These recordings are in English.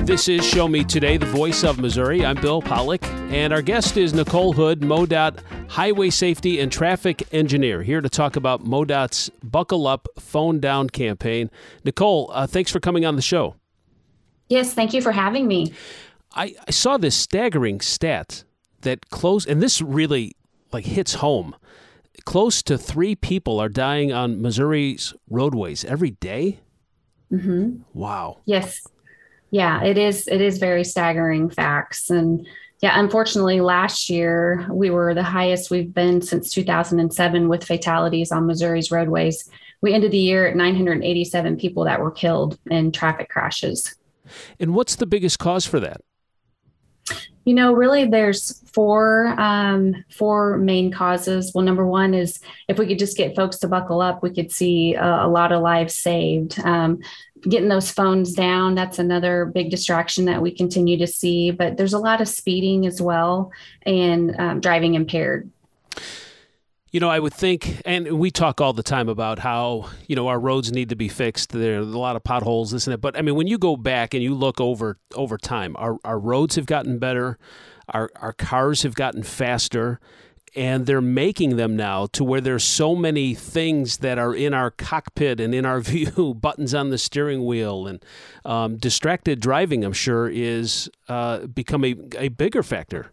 This is Show Me Today, the voice of Missouri. I'm Bill Pollock, and our guest is Nicole Hood, MoDOT Highway Safety and Traffic Engineer, here to talk about MoDOT's Buckle Up, Phone Down campaign. Nicole, thanks for coming on the show. Yes, thank you for having me. I saw this staggering stat that and this really hits home. Close to 3 people are dying on Missouri's roadways every day. Mm-hmm. Wow. Yes. Yeah, it is very staggering facts. And yeah, unfortunately, last year we were the highest we've been since 2007 with fatalities on Missouri's roadways. We ended the year at 987 people that were killed in traffic crashes. And what's the biggest cause for that? You know, really, there's four main causes. Well, number one is if we could just get folks to buckle up, we could see a lot of lives saved. Getting those phones down, that's another big distraction that we continue to see. But there's a lot of speeding as well and driving impaired. You know, I would think, and we talk all the time about how, our roads need to be fixed. There are a lot of potholes, this and that. But I mean, when you go back and you look over time, our roads have gotten better, our cars have gotten faster, and they're making them now to where there's so many things that are in our cockpit and in our view, buttons on the steering wheel, and distracted driving, I'm sure, is become a bigger factor.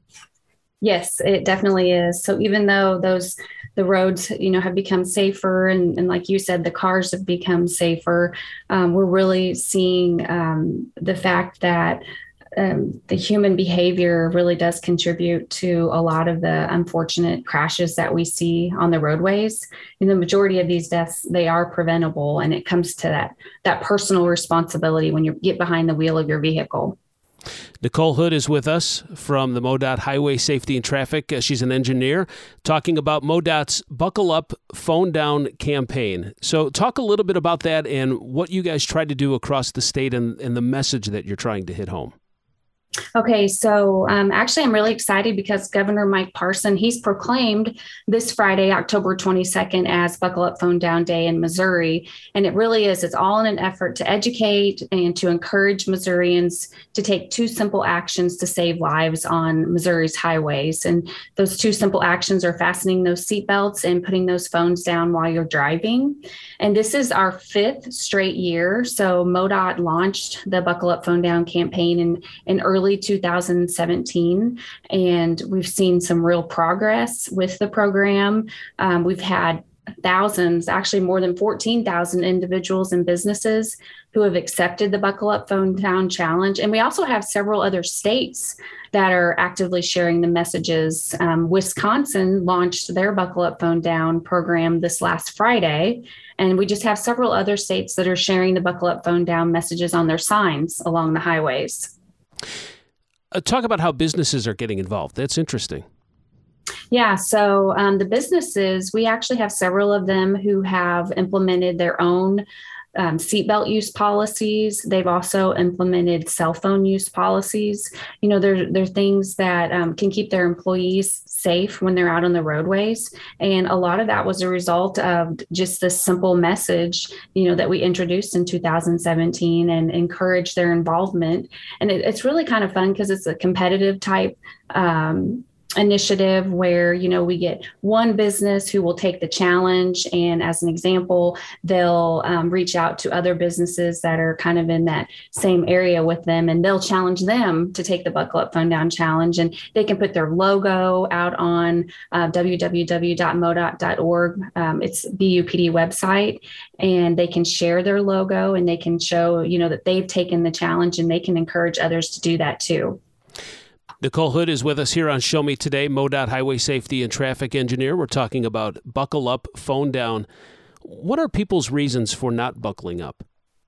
Yes, it definitely is. So even though the roads, have become safer and like you said, the cars have become safer, we're really seeing the fact that the human behavior really does contribute to a lot of the unfortunate crashes that we see on the roadways. And the majority of these deaths, they are preventable. And it comes to that personal responsibility when you get behind the wheel of your vehicle. Nicole Hood is with us from the MoDOT Highway Safety and Traffic. She's an engineer talking about MoDOT's Buckle Up, Phone Down campaign. So talk a little bit about that and what you guys try to do across the state and the message that you're trying to hit home. Okay, so actually, I'm really excited because Governor Mike Parson, he's proclaimed this Friday, October 22nd, as Buckle Up, Phone Down Day in Missouri. And it really is, it's all in an effort to educate and to encourage Missourians to take 2 simple actions to save lives on Missouri's highways. And those 2 simple actions are fastening those seatbelts and putting those phones down while you're driving. And this is our 5th straight year. So MoDOT launched the Buckle Up, Phone Down campaign in early 2017, and we've seen some real progress with the program. We've had thousands, actually more than 14,000 individuals and businesses who have accepted the Buckle Up, Phone Down challenge. And we also have several other states that are actively sharing the messages. Wisconsin launched their Buckle Up, Phone Down program this last Friday. And we just have several other states that are sharing the Buckle Up, Phone Down messages on their signs along the highways. Talk about how businesses are getting involved. That's interesting. Yeah, so the businesses, we actually have several of them who have implemented their own seatbelt use policies. They've also implemented cell phone use policies. They're things that can keep their employees safe when they're out on the roadways. And a lot of that was a result of just this simple message, that we introduced in 2017 and encouraged their involvement. And it's really kind of fun because it's a competitive type initiative where, we get one business who will take the challenge. And as an example, they'll reach out to other businesses that are kind of in that same area with them, and they'll challenge them to take the Buckle Up, Phone Down challenge. And they can put their logo out on www.modot.org. It's BUPD website, and they can share their logo and they can show, that they've taken the challenge, and they can encourage others to do that too. Nicole Hood is with us here on Show Me Today, MoDOT Highway Safety and Traffic Engineer. We're talking about Buckle Up, Phone Down. What are people's reasons for not buckling up?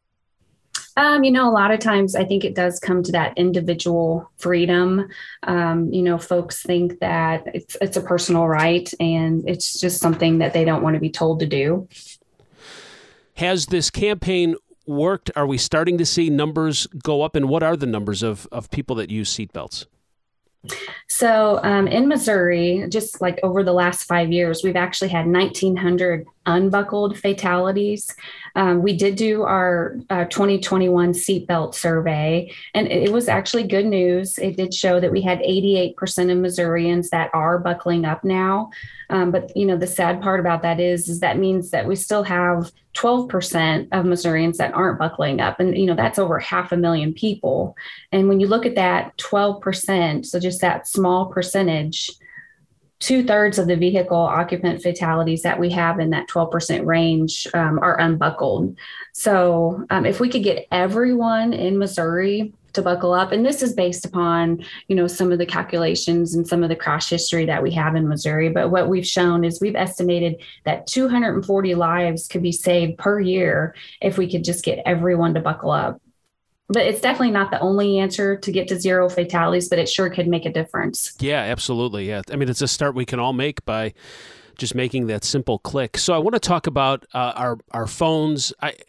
A lot of times I think it does come to that individual freedom. Folks think that it's a personal right, and it's just something that they don't want to be told to do. Has this campaign worked? Are we starting to see numbers go up? And what are the numbers of people that use seatbelts? So in Missouri, just like over the last 5 years, we've actually had 1,900 unbuckled fatalities. We did do our 2021 seatbelt survey, and it was actually good news. It did show that we had 88% of Missourians that are buckling up now. But the sad part about that is that means that we still have 12% of Missourians that aren't buckling up, and that's over 500,000 people. And when you look at that 12%, so just that small percentage, two-thirds of the vehicle occupant fatalities that we have in that 12% range are unbuckled. So if we could get everyone in Missouri to buckle up, and this is based upon, some of the calculations and some of the crash history that we have in Missouri. But what we've shown is we've estimated that 240 lives could be saved per year if we could just get everyone to buckle up. But it's definitely not the only answer to get to zero fatalities, but it sure could make a difference. Yeah, absolutely. Yeah. I mean, it's a start we can all make by just making that simple click. So I want to talk about our phones.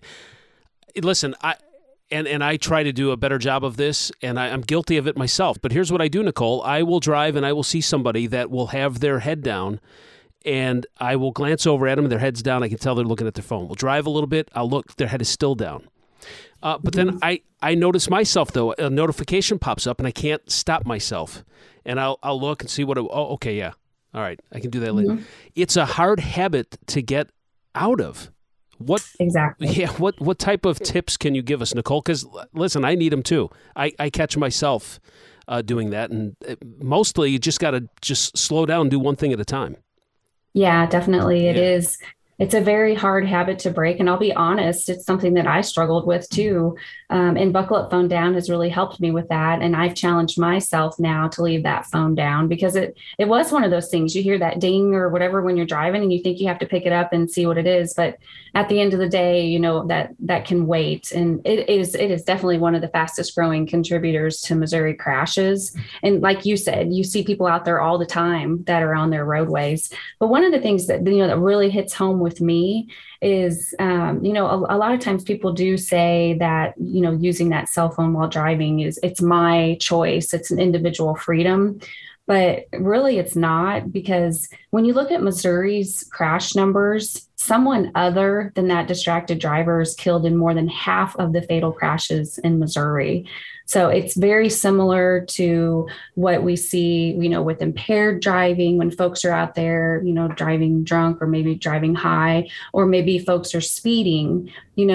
I try to do a better job of this, and I'm guilty of it myself. But here's what I do, Nicole. I will drive and I will see somebody that will have their head down, and I will glance over at them, their head's down. I can tell they're looking at their phone. We'll drive a little bit. I'll look, their head is still down. But then I notice myself, though, a notification pops up and I can't stop myself. And I'll look and see okay, yeah. All right, I can do that later. It's a hard habit to get out of. Exactly. Yeah, what type of tips can you give us, Nicole? Because, listen, I need them too. I catch myself doing that. And mostly you just got to just slow down and do one thing at a time. Yeah, definitely. It is. It's a very hard habit to break. And I'll be honest, it's something that I struggled with too. And Buckle Up Phone Down has really helped me with that. And I've challenged myself now to leave that phone down, because it was one of those things. You hear that ding or whatever when you're driving and you think you have to pick it up and see what it is. But at the end of the day, that can wait. And it is definitely one of the fastest growing contributors to Missouri crashes. And like you said, you see people out there all the time that are on their roadways. But one of the things that that really hits home with me is, a lot of times people do say that, using that cell phone while driving it's my choice. It's an individual freedom. But really, it's not, because when you look at Missouri's crash numbers, someone other than that distracted driver is killed in more than half of the fatal crashes in Missouri. So it's very similar to what we see, with impaired driving, when folks are out there, driving drunk or maybe driving high, or maybe folks are speeding.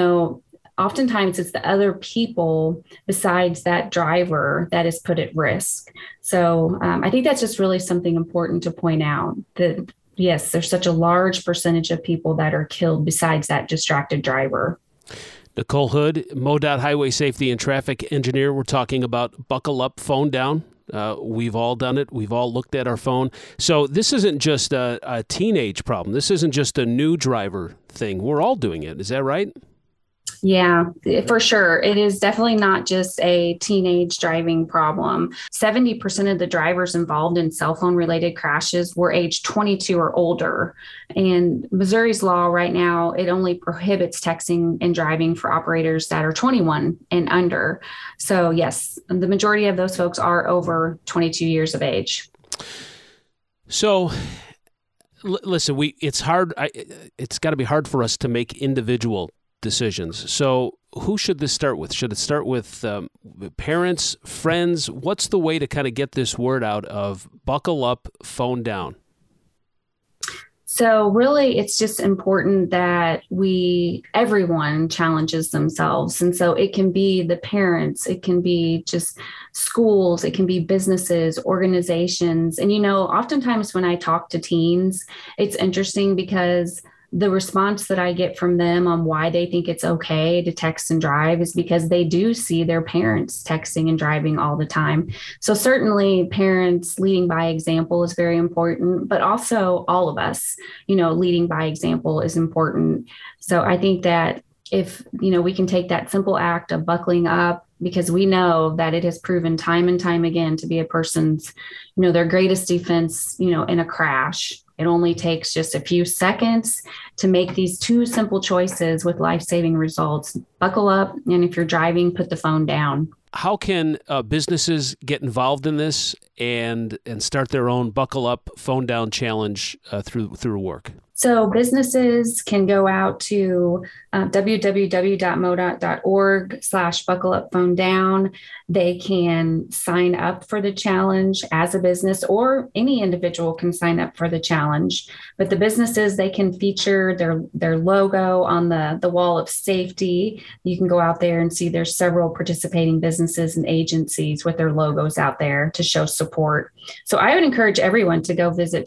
Oftentimes it's the other people besides that driver that is put at risk. So I think that's just really something important to point out, that yes, there's such a large percentage of people that are killed besides that distracted driver. Nicole Hood, MoDOT Highway Safety and Traffic Engineer. We're talking about Buckle Up, Phone Down. We've all done it. We've all looked at our phone. So this isn't just a teenage problem. This isn't just a new driver thing. We're all doing it. Is that right? Yeah, for sure. It is definitely not just a teenage driving problem. 70% of the drivers involved in cell phone related crashes were age 22 or older. And Missouri's law right now, it only prohibits texting and driving for operators that are 21 and under. So yes, the majority of those folks are over 22 years of age. So listen, it's hard. It's got to be hard for us to make individual decisions. So who should this start with? Should it start with parents, friends? What's the way to kind of get this word out of Buckle Up, Phone Down? So really, it's just important that everyone challenges themselves. And so it can be the parents, it can be just schools, it can be businesses, organizations. And, oftentimes when I talk to teens, it's interesting because the response that I get from them on why they think it's okay to text and drive is because they do see their parents texting and driving all the time. So certainly parents leading by example is very important, but also all of us, leading by example is important. So I think that if, we can take that simple act of buckling up, because we know that it has proven time and time again to be a person's, their greatest defense, in a crash. It only takes just a few seconds to make these two simple choices with life-saving results. Buckle up, and if you're driving, put the phone down. how can businesses get involved in this and start their own Buckle Up, Phone Down challenge through work? So businesses can go out to www.modot.org/buckleupphonedown. They can sign up for the challenge as a business, or any individual can sign up for the challenge. But the businesses, they can feature their logo on the wall of safety. You can go out there and see there's several participating businesses and agencies with their logos out there to show support. So I would encourage everyone to go visit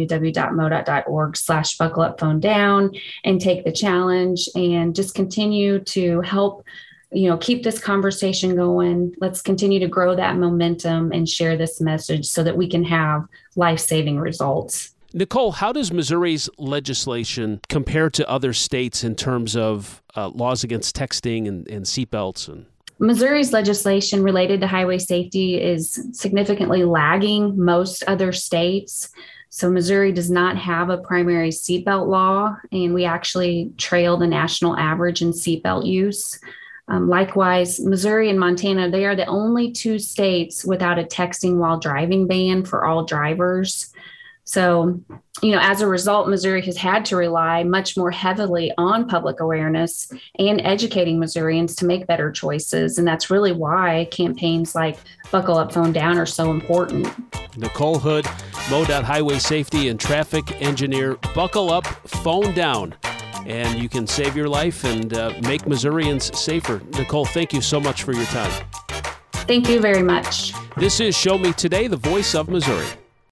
www.modot.org/buckleupphonedown and take the challenge, and just continue to help keep this conversation going. Let's continue to grow that momentum and share this message so that we can have life-saving results. Nicole, how does Missouri's legislation compare to other states in terms of laws against texting and seatbelts? Missouri's legislation related to highway safety is significantly lagging most other states. So Missouri does not have a primary seatbelt law, and we actually trail the national average in seatbelt use. Likewise, Missouri and Montana, they are the only two states without a texting while driving ban for all drivers. So, as a result, Missouri has had to rely much more heavily on public awareness and educating Missourians to make better choices. And that's really why campaigns like Buckle Up, Phone Down are so important. Nicole Hood, MoDOT Highway Safety and Traffic Engineer. Buckle Up, Phone Down, and you can save your life and make Missourians safer. Nicole, thank you so much for your time. Thank you very much. This is Show Me Today, the voice of Missouri.